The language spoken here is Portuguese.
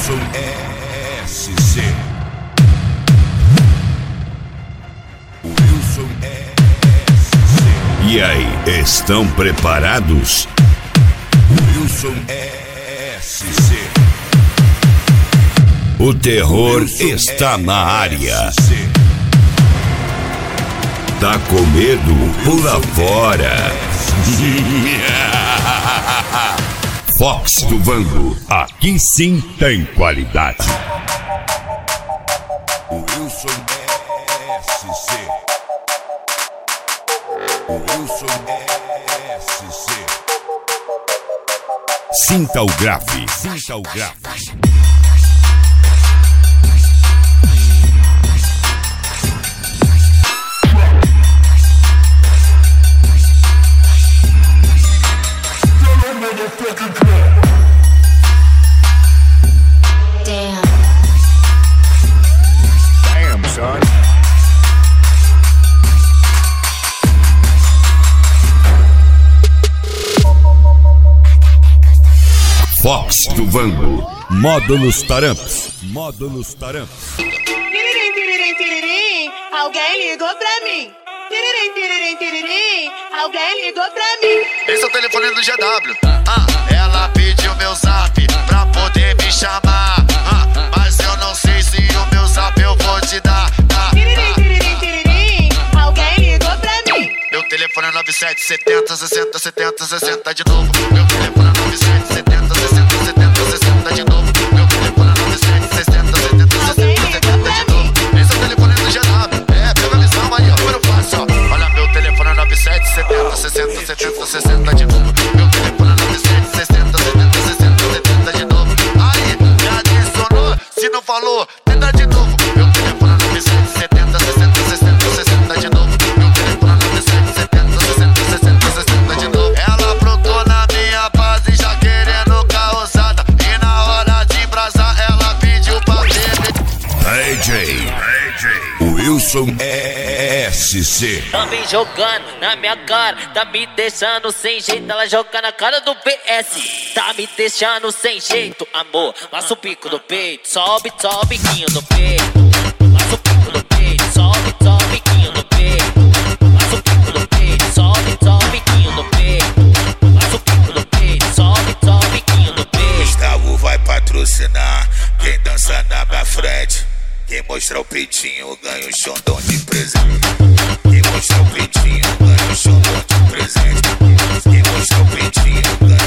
Wilson SC. Wilson SC. E aí, estão preparados? Wilson SC. O terror Wilson está na área. Tá com medo? Pula fora. Fox do Vango, aqui sim tem qualidade. Wilson SC. Wilson SC. Sinta o grave, sinta o grave. Damn, son. Fox do Vango, módulos tarampos, módulos tarampos. Tiririm, tiririm, tiririm, alguém ligou pra mim. Tiririm, tiririm, tiririm, alguém ligou pra mim. Esse é o telefone do GW. Ela pediu meu zap pra poder me chamar. Mas eu não sei se o meu zap eu vou te dar. Tiririm, tiririm, tiririm, alguém ligou pra mim. Meu telefone é 9770 60 70 60 de novo. Meu telefone é 9770 60 70 60 de novo. Meu telefone é 9760 70 60 70 de novo. Esse é o telefone do GW. Pega a visão aí, ó, número fácil, ó. Olha, meu telefone é 9770 60 70 60 de novo. Meu telefone é 9760 70 60 70 de novo. Aí, me adicionou, se não falou, tenta de novo. Meu telefone é 9770 60 60 60 de novo. Meu telefone é 9770 60 60 60 de novo. Ela aprontou na minha base já querendo causada. E na hora de embrasar ela pediu pra ver. AJ, Wilson SC. Tá me jogando na minha cara, tá me deixando sem jeito. Ela joga na cara do PS, tá me deixando sem jeito. Amor, passa o pico do peito, sobe, sobe o biquinho do peito. Passa o pico do peito, sobe, sobe o biquinho do peito. Passa o pico do peito, sobe, sobe o biquinho do peito. Passa o pico do peito, sobe, sobe o biquinho do peito. Gustavo vai patrocinar quem dança na minha frente. Quem mostrar o peitinho ganha um xondão de presente. Quem mostrar o peitinho ganha um xondão de presente. Quem mostrar o peitinho ganha